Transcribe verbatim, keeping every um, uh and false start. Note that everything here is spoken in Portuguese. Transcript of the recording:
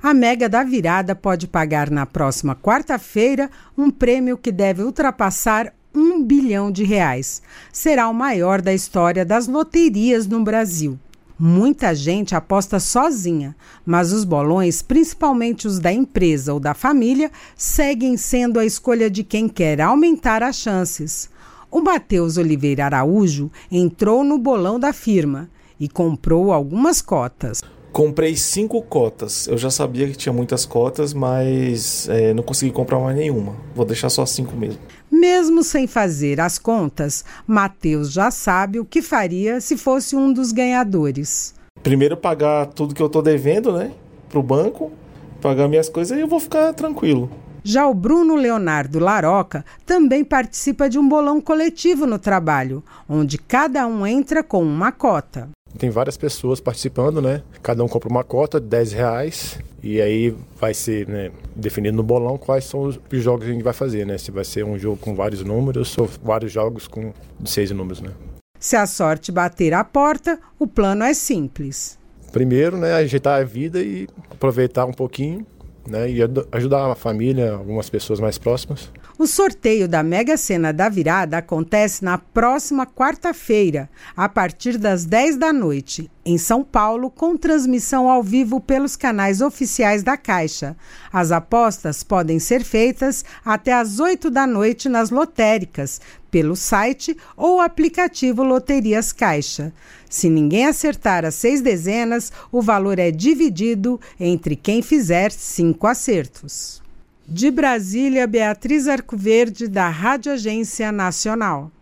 A Mega da Virada pode pagar na próxima quarta-feira um prêmio que deve ultrapassar um bilhão de reais. Será o maior da história das loterias no Brasil. Muita gente aposta sozinha, mas os bolões, principalmente os da empresa ou da família, seguem sendo a escolha de quem quer aumentar as chances. O Matheus Oliveira Araújo entrou no bolão da firma e comprou algumas cotas. Comprei cinco cotas. Eu já sabia que tinha muitas cotas, mas é, não consegui comprar mais nenhuma. Vou deixar só cinco mesmo. Mesmo sem fazer as contas, Matheus já sabe o que faria se fosse um dos ganhadores. Primeiro pagar tudo que eu estou devendo, né, pro banco, pagar minhas coisas e eu vou ficar tranquilo. Já o Bruno Leonardo Laroca também participa de um bolão coletivo no trabalho, onde cada um entra com uma cota. Tem várias pessoas participando, né? Cada um compra uma cota de dez reais e aí vai ser, né, definido no bolão quais são os jogos que a gente vai fazer, né? Se vai ser um jogo com vários números ou vários jogos com seis números, né? Se a sorte bater a porta, o plano é simples. Primeiro, né, ajeitar a vida e aproveitar um pouquinho, né, e ajudar a família, algumas pessoas mais próximas. O sorteio da Mega Sena da Virada acontece na próxima quarta-feira, a partir das dez da noite, em São Paulo, com transmissão ao vivo pelos canais oficiais da Caixa. As apostas podem ser feitas até às oito da noite nas lotéricas, pelo site ou aplicativo Loterias Caixa. Se ninguém acertar as seis dezenas, o valor é dividido entre quem fizer cinco acertos. De Brasília, Beatriz Arcoverde, da Rádio Agência Nacional.